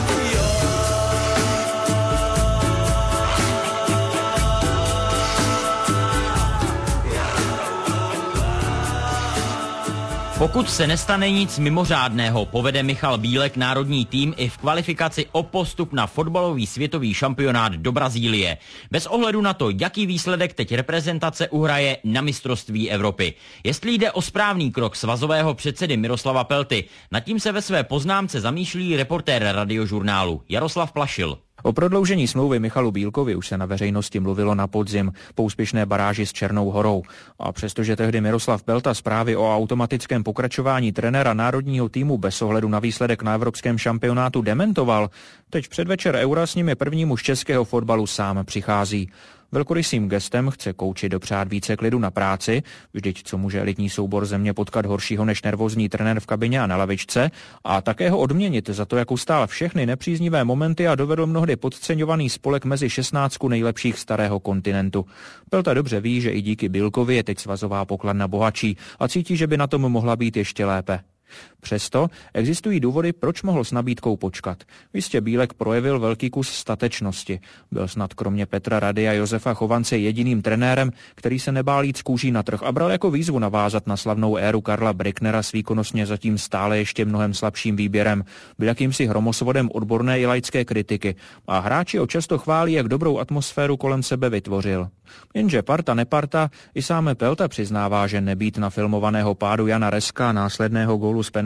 Pokud se nestane nic mimořádného, povede Michal Bílek národní tým i v kvalifikaci o postup na fotbalový světový šampionát do Brazílie. Bez ohledu na to, jaký výsledek teď reprezentace uhraje na mistrovství Evropy. Jestli jde o správný krok svazového předsedy Miroslava Pelty, nad tím se ve své poznámce zamýšlí reportér Radiožurnálu Jaroslav Plašil. O prodloužení smlouvy Michalu Bílkovi už se na veřejnosti mluvilo na podzim po úspěšné baráži s Černou Horou. A přestože tehdy Miroslav Pelta zprávy o automatickém pokračování trenéra národního týmu bez ohledu na výsledek na evropském šampionátu dementoval, teď v předvečer Eura s nimi první muž českého fotbalu sám přichází. Velkorysým gestem chce kouči dopřát více klidu na práci, vždyť co může elitní soubor země potkat horšího než nervózní trenér v kabině a na lavičce, a také ho odměnit za to, jak ustál všechny nepříznivé momenty a dovedl mnohdy podceňovaný spolek mezi šestnáctku nejlepších starého kontinentu. Pelta dobře ví, že i díky Bílkovi je teď svazová pokladna bohatší a cítí, že by na tom mohla být ještě lépe. Přesto existují důvody, proč mohl s nabídkou počkat. Jistě Bílek projevil velký kus statečnosti. Byl snad kromě Petra Rady a Josefa Chovance jediným trenérem, který se nebál jít z kůží na trh a bral jako výzvu navázat na slavnou éru Karla Bricknera s výkonnostně zatím stále ještě mnohem slabším výběrem. Byl jakýmsi hromosvodem odborné i laické kritiky a hráči ho často chválí, jak dobrou atmosféru kolem sebe vytvořil. Jenže parta neparta, i sám Pelta přiznává, že nebýt na filmovaného pádu Jana Reska a následného gólu z penalty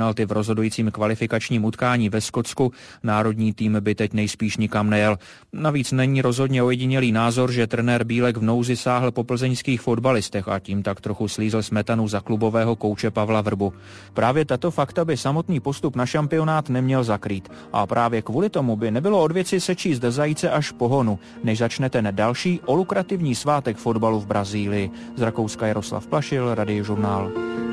penalty v rozhodujícím kvalifikačním utkání ve Skotsku, národní tým by teď nejspíš nikam nejel. Navíc není rozhodně ojedinělý názor, že trenér Bílek v nouzi sáhl po plzeňských fotbalistech a tím tak trochu slízl smetanu za klubového kouče Pavla Vrbu. Právě tato fakta by samotný postup na šampionát neměl zakrýt a právě kvůli tomu by nebylo od věci sečíst zajíce až pohonu, než začne ten další o lukrativní svátek fotbalu v Brazílii. Z Rakouska Jaroslav Plašil, Radiožurnál.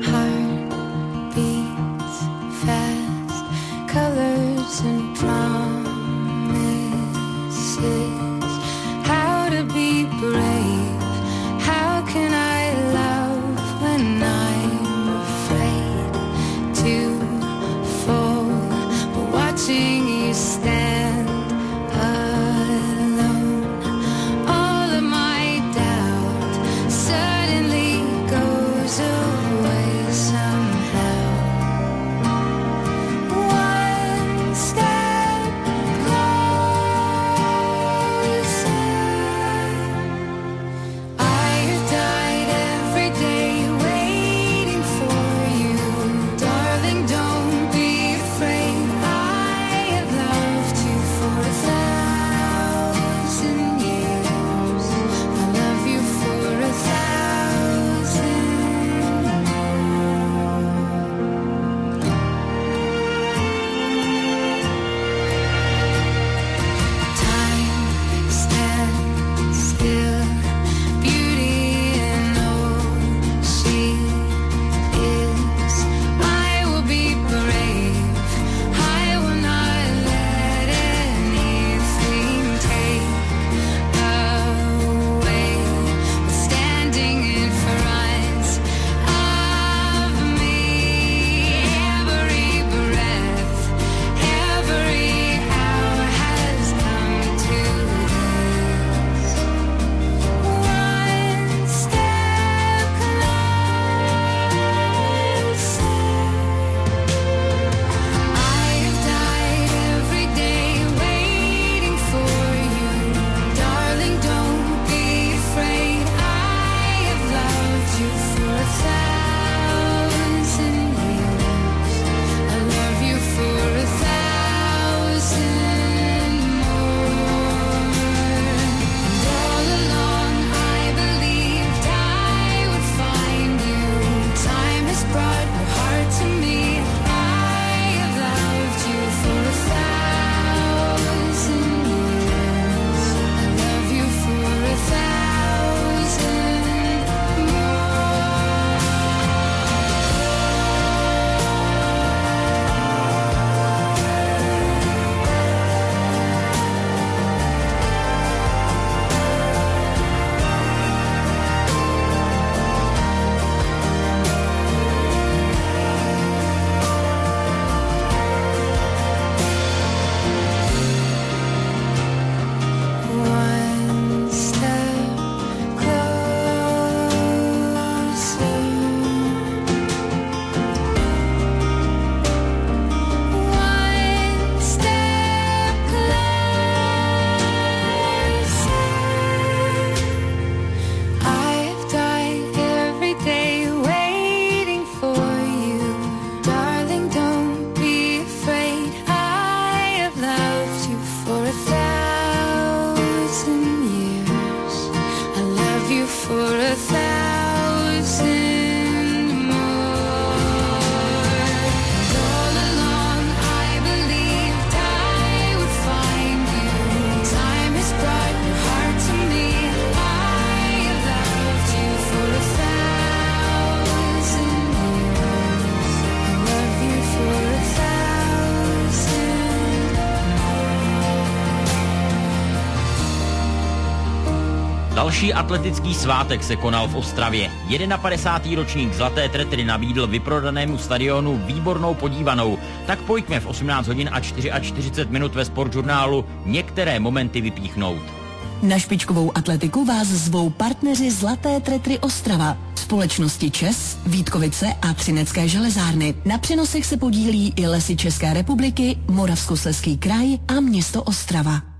Další atletický svátek se konal v Ostravě. padesátý ročník Zlaté Tretry nabídl vyprodanému stadionu výbornou podívanou. Tak pojďme v osmnáct hodin a čtyřicet čtyři minut ve Sportžurnálu některé momenty vypíchnout. Na špičkovou atletiku vás zvou partneři Zlaté Tretry Ostrava, společnosti ČES, Vítkovice a Třinecké železárny. Na přenosech se podílí i Lesy České republiky, Moravskoslezský kraj a město Ostrava.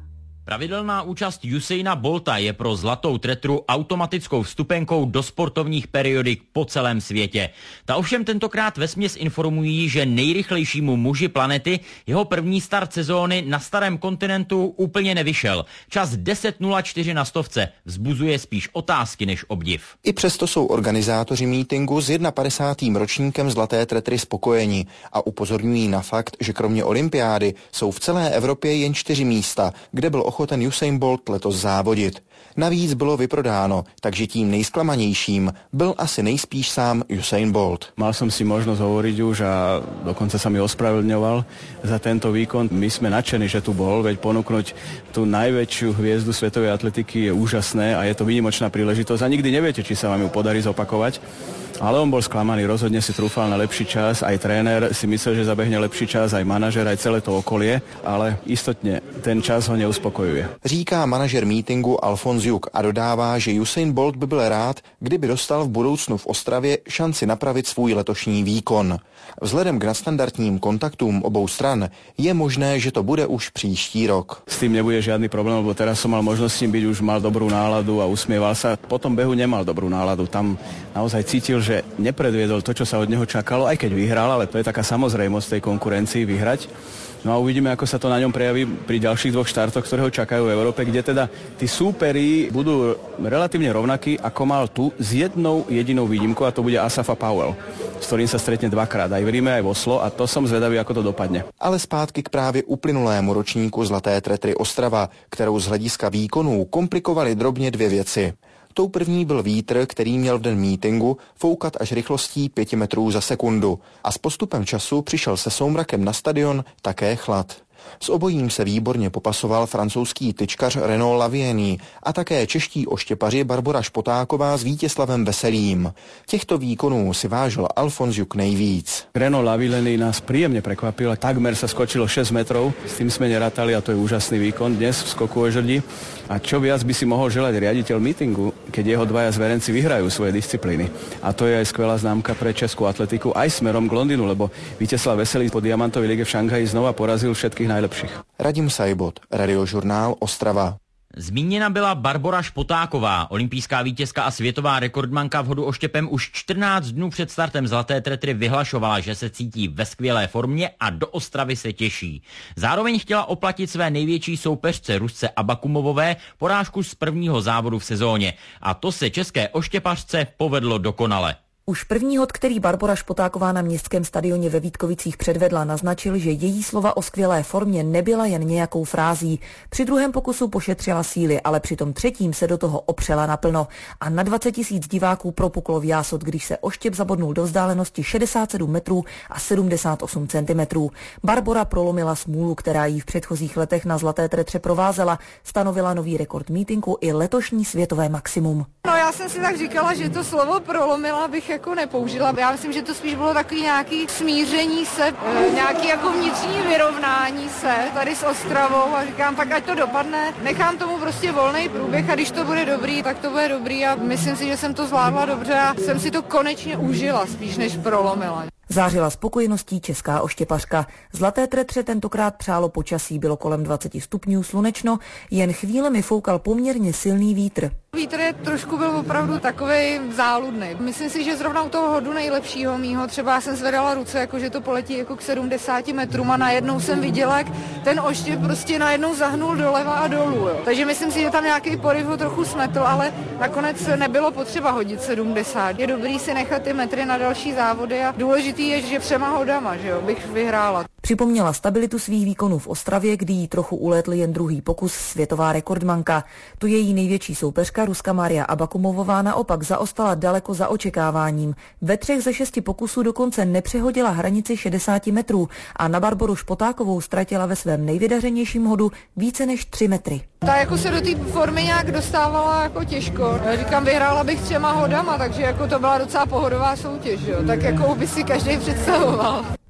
Pravidelná účast Usaina Bolta je pro zlatou tretru automatickou vstupenkou do sportovních periodik po celém světě. Ta ovšem tentokrát vesměs informují, že nejrychlejšímu muži planety jeho první start sezóny na starém kontinentu úplně nevyšel. Čas deset nula čtyři na stovce vzbuzuje spíš otázky než obdiv. I přesto jsou organizátoři mítinku s padesátým prvním ročníkem zlaté tretry spokojeni a upozorňují na fakt, že kromě olympiády jsou v celé Evropě jen čtyři místa, kde byl ochoten Usain Bolt letos závodit. Navíc bylo vyprodáno, takže tím nejsklamanějším byl asi nejspíš sám Usain Bolt. Mal som si možnosť hovoriť už a dokonca sa mi ospravedlňoval za tento výkon. My sme nadšení, že tu bol, veď ponúknuť tú najväčšiu hviezdu svetovej atletiky je úžasné a je to výnimočná príležitosť a nikdy neviete, či sa vám ju podarí zopakovať. Ale on bol sklamaný, rozhodne si trúfal na lepší čas, aj tréner si myslel, že zabehne lepší čas, aj manažer, aj celé to okolie, ale istotne ten čas ho neuspokojuje. Říká manažer mítinku Alfons Juk a dodává, že Usain Bolt by byl rád, kdyby dostal v budoucnu v Ostravě šanci napravit svůj letošní výkon. Vzhledem k nadstandardním kontaktům obou stran je možné, že to bude už příští rok. S tým nebude žiadny problém, lebo teraz som mal možnosť s ním byť, už mal dobrú náladu a usmieval sa. Po tom behu nemal dobrú náladu, tam naozaj cítil, že nepredviedol to, čo sa od neho čakalo, aj keď vyhral, ale to je taká samozrejmosť tej konkurencii vyhrať. No a uvidíme, ako sa to na ňom prejaví pri ďalších dvoch štartoch, ktoré ho čakajú v Európe, kde teda tí súperi budú relatívne rovnakí, ako mal tu s jednou jedinou výnimkou, a to bude Asafa Powell, s ktorým sa stretne dvakrát aj v Ríme, aj v Oslo, a to som zvedavý, ako to dopadne. Ale zpátky k právě uplynulému ročníku zlaté tretry Ostrava, kterou z hlediska výkonů komplikovaly drobně dvě věci. Tou první byl vítr, který měl v den mítinku foukat až rychlostí pět metrů za sekundu a s postupem času přišel se soumrakem na stadion také chlad. S obojím se výborně popasoval francouzský tyčkař Renaud Laviený a také čeští oštěpaři Barbora Špotáková s Vítězslavem Veselým. Těchto výkonů si vážil Alfons Juk nejvíc. Renaud Laviený nás príjemne prekvapil, takmer sa skočilo šesť metrov, s tým sme nerátali a to je úžasný výkon dnes v skoku o žrdi. A čo viac by si mohol želať riaditeľ mítingu, keď jeho dvaja zverenci vyhrajú svoje disciplíny. A to je aj skvelá známka pre českú atletiku aj smerom k Londýnu, lebo Vítězslav Veselý po diamantovej lige v Šanghaji znova porazil všetkých najlepších. Radim Sajbot, Radiožurnál Ostrava. Zmíněna byla Barbora Špotáková, olympijská vítězka a světová rekordmanka v hodu oštěpem už čtrnáct dnů před startem zlaté tretry vyhlašovala, že se cítí ve skvělé formě a do Ostravy se těší. Zároveň chtěla oplatit své největší soupeřce Rusce Abakumovové porážku z prvního závodu v sezóně. A to se české oštěpařce povedlo dokonale. Už první hod, který Barbora Špotáková na městském stadioně ve Vítkovicích předvedla, naznačil, že její slova o skvělé formě nebyla jen nějakou frází. Při druhém pokusu pošetřila síly, ale při tom třetím se do toho opřela naplno. A na dvacet tisíc diváků propuklo v jásot, když se oštěp zabodnul do vzdálenosti šedesát sedm metrů a sedmdesát osm centimetrů. Barbora prolomila smůlu, která jí v předchozích letech na zlaté tretře provázela, stanovila nový rekord mítinku i letošní světové maximum. No, já jsem si tak říkala, že to slovo prolomila bych jako nepoužila. Já myslím, že to spíš bylo takový nějaký smíření se, nějaký jako vnitřní vyrovnání se tady s Ostravou a říkám, tak ať to dopadne. Nechám tomu prostě volný průběh a když to bude dobrý, tak to bude dobrý a myslím si, že jsem to zvládla dobře a jsem si to konečně užila spíš než prolomila. Zářila spokojeností česká oštěpařka. Zlaté tretře tentokrát přálo počasí, bylo kolem dvacet stupňů slunečno, jen chvílemi foukal poměrně silný vítr. Vítr je trošku byl opravdu takovej záludný. Myslím si, že zrovna u toho hodu nejlepšího mýho, třeba jsem zvedala ruce, jako že to poletí jako k sedmdesáti metrům a najednou jsem viděla, jak ten oštěp prostě najednou zahnul doleva a dolů. Jo. Takže myslím si, že tam nějaký poryv ho trochu smetl, ale nakonec nebylo potřeba hodit sedmdesát. Je dobrý si nechat ty metry na další závody a důležitý je, že třema hodama, že jo, bych vyhrála. Připomněla stabilitu svých výkonů v Ostravě, kdy jí trochu ulétl jen druhý pokus světová rekordmanka. Tu její největší soupeřka Ruska Maria Abakumovová naopak zaostala daleko za očekáváním. Ve třech ze šesti pokusů dokonce nepřehodila hranici šedesáti metrů a na Barboru Špotákovou ztratila ve svém nejvydařenějším hodu více než tři metry. Ta jako se do té formy nějak dostávala jako těžko. Já říkám, vyhrála bych třema hodama, takže jako to byla docela pohodová soutěž, jo. Tak jako by si každý představoval.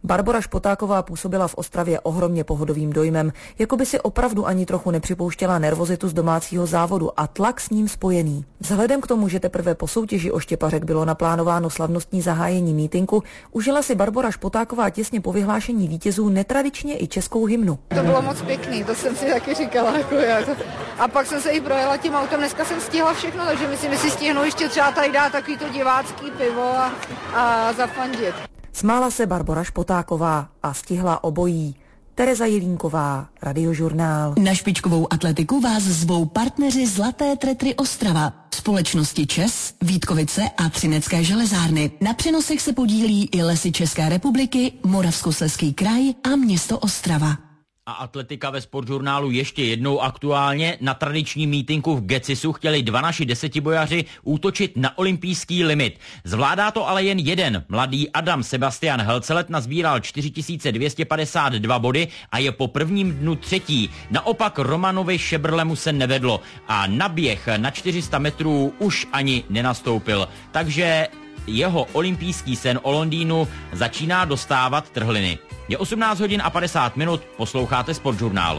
Barbora Špotáková působila v Ostravě ohromně pohodovým dojmem, jako by si opravdu ani trochu nepřipouštěla nervozitu z domácího závodu a tlak s ním spojený. Vzhledem k tomu, že teprve po soutěži o štěpařek bylo naplánováno slavnostní zahájení mítinku, užila si Barbora Špotáková těsně po vyhlášení vítězů netradičně i českou hymnu. To bylo moc pěkný, to jsem si taky říkala. Jako já. A pak jsem se i projela tím autem, dneska jsem stihla všechno, takže myslím, že si stihnu ještě třeba tady dát takový to divácký pivo a, a zafandit. Smála se Barbora Špotáková a stihla obojí. Tereza Jelínková, Radiožurnál. Na špičkovou atletiku vás zvou partneři Zlaté Tretry Ostrava, společnosti ČES, Vítkovice a Třinecké železárny. Na přenosech se podílí i Lesy České republiky, Moravskoslezský kraj a město Ostrava. A atletika ve Sportžurnálu ještě jednou aktuálně. Na tradiční mítinku v Gecisu chtěli dva naši desetibojaři útočit na olympijský limit. Zvládá to ale jen jeden. Mladý Adam Sebastian Helcelet nazbíral čtyři tisíce dvě stě padesát dva body a je po prvním dnu třetí. Naopak Romanovi Šebrlemu se nevedlo a na běh na čtyři sta metrů už ani nenastoupil. Takže jeho olympijský sen o Londýnu začíná dostávat trhliny. Je osmnáct hodin a padesát minut, posloucháte Sportžurnál.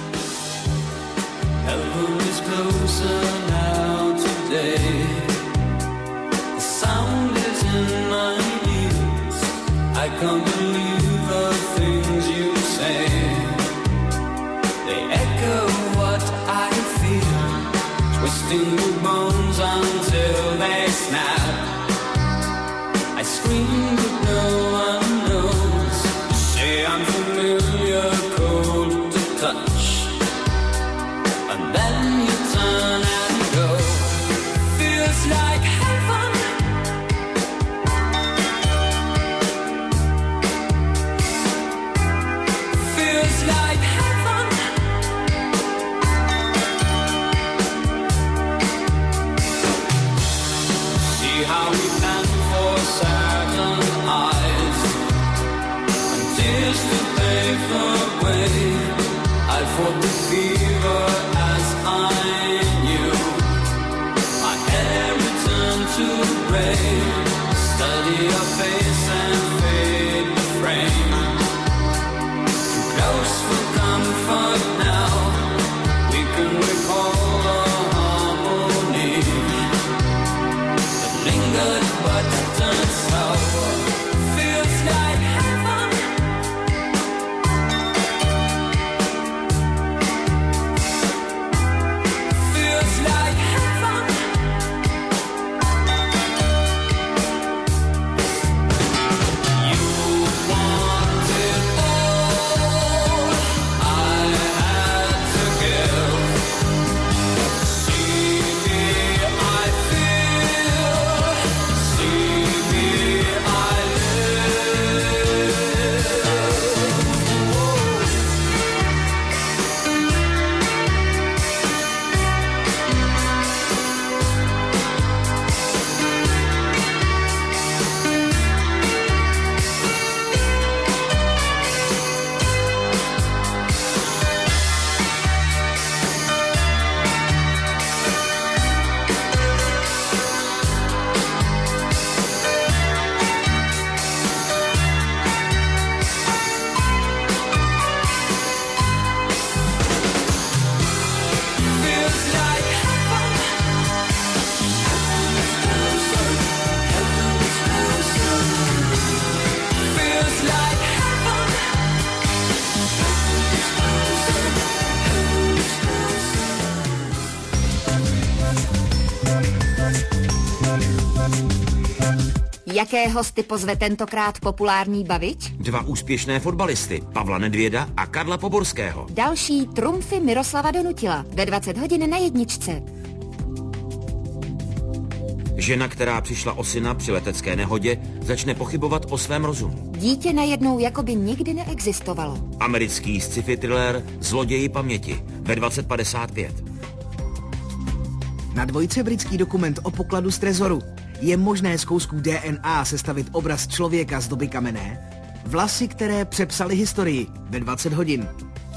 Scream, but no one knows. Say I'm familiar, cold to touch, and then you turn and go. Feels like heaven. Feels like heaven. See how we plan for Saturn eyes and tears to pave the way. I fought the fever as I knew. My hair returned to gray. Study your face and fade the frame. Too close for comfort now. We can recall the harmony that lingered but turned sour. Feels like heaven. Feels like heaven. You wanted all I had to give. See me, I feel. See me, I live. Feels like heaven. Feels like heaven. Jaké hosty pozve tentokrát populární bavič? Dva úspěšné fotbalisty, Pavla Nedvěda a Karla Poborského. Další trumfy Miroslava Donutila ve dvacet hodin na jedničce. Žena, která přišla o syna při letecké nehodě, začne pochybovat o svém rozumu. Dítě najednou jakoby nikdy neexistovalo. Americký sci-fi thriller Zloději paměti ve dvacet padesát pět. Na dvojce britský dokument o pokladu z trezoru. Je možné z kousků D N A sestavit obraz člověka z doby kamenné? Vlasy, které přepsaly historii ve dvacet hodin.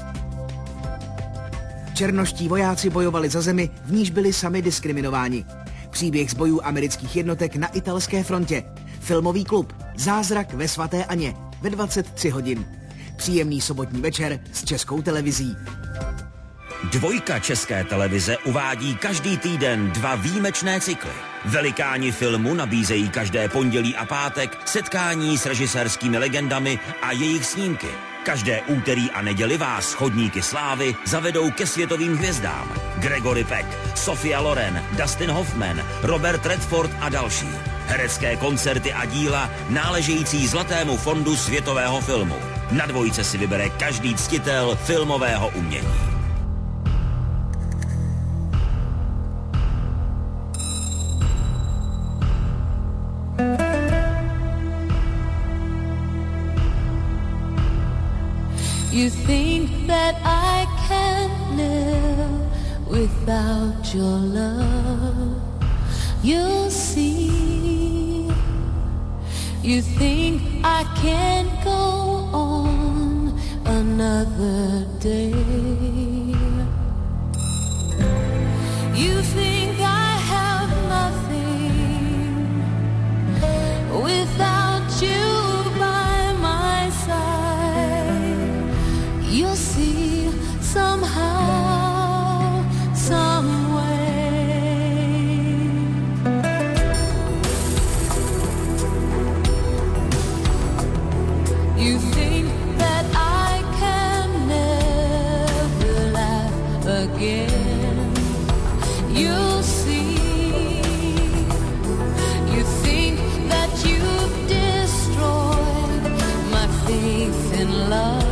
Černoští vojáci bojovali za zemi, v níž byli sami diskriminováni. Příběh z bojů amerických jednotek na italské frontě. Filmový klub Zázrak ve svaté Aně ve dvacet tři hodin. Příjemný sobotní večer s Českou televizí. Dvojka České televize uvádí každý týden dva výjimečné cykly. Velikáni filmu nabízejí každé pondělí a pátek setkání s režisérskými legendami a jejich snímky. Každé úterý a neděli vás chodníky slávy zavedou ke světovým hvězdám. Gregory Peck, Sophia Loren, Dustin Hoffman, Robert Redford a další. Herecké koncerty a díla náležející Zlatému fondu světového filmu. Na Dvojce si vybere každý ctitel filmového umění. You think that I can't live without your love. You'll see. You think I can't go on another day. You think I have nothing without you. You'll see somehow, some way. You think that I can never laugh again. You'll see. You think that you've destroyed my faith in love.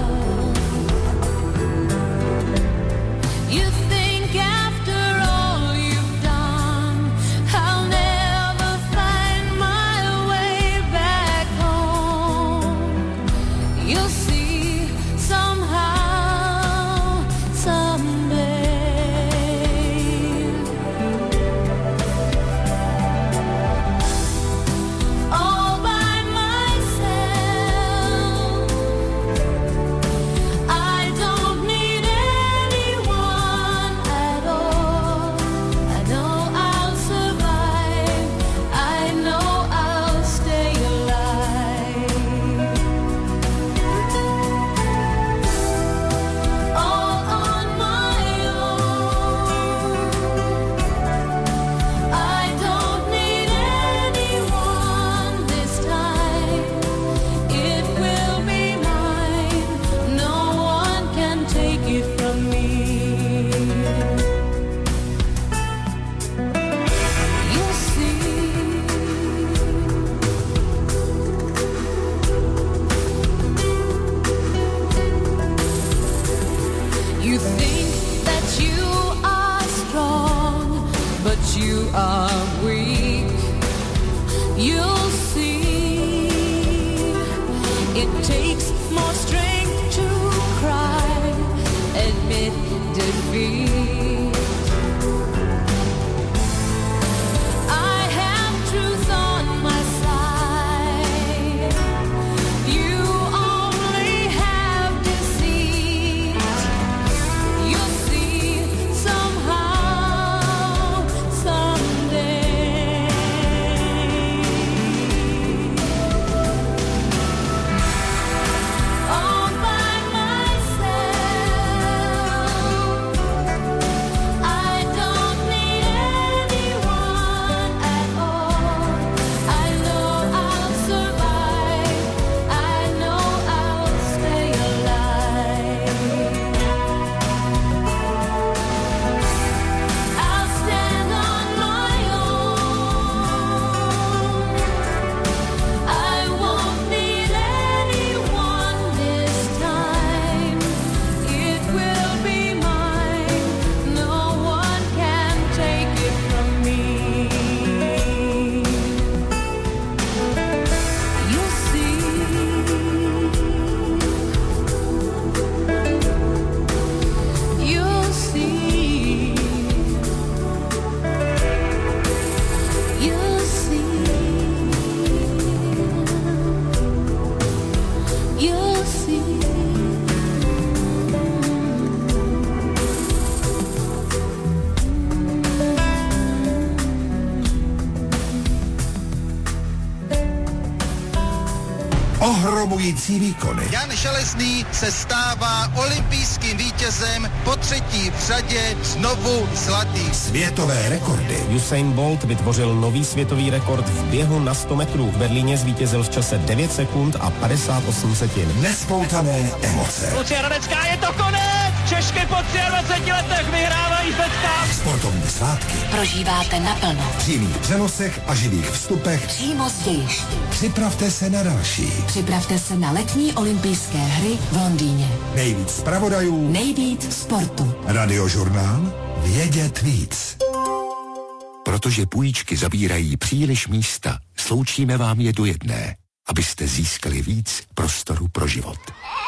ohromující výkony. Jan Železný se stává olympijským vítězem, po třetí v řadě znovu zlatý. Světové rekordy. Usain Bolt vytvořil nový světový rekord v běhu na sto metrů. V Berlíně zvítězil v čase devět sekund a padesát osm setin. Nespoutané emoce. Lucie Radecká, je to konec! Češky po dvaceti třech letech vyhrávají Fedka. Sportovní svátky. Prožíváte naplno. V přímých přenosech a živých vstupech. Přímo z dějišť. Připravte se na další. Připravte se na letní olympijské hry v Londýně. Nejvíc zpravodajů. Nejvíc sportu. Radiožurnál Vědět víc. Protože půjčky zabírají příliš místa, sloučíme vám je do jedné, abyste získali víc prostoru pro život.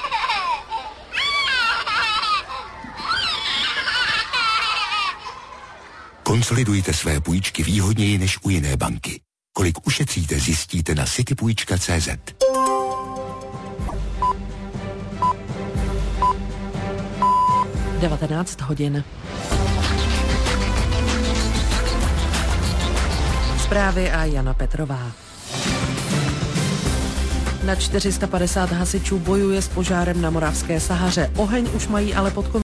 Konsolidujte své půjčky výhodněji než u jiné banky. Kolik ušetříte, zjistíte na citypůjčka tečka cé zet. devatenáct hodin. Zprávy a Jana Petrová. Na čtyři sta padesát hasičů bojuje s požárem na Moravské Sahaře. Oheň už mají ale pod kontrolou.